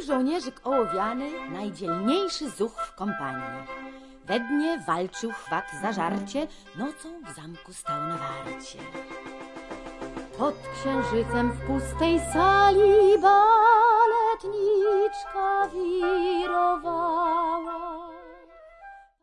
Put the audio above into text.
żołnierzyk ołowiany, najdzielniejszy zuch w kompanii. We dnie walczył chwat za żarcie, nocą w zamku stał na warcie. Pod księżycem w pustej sali baletniczka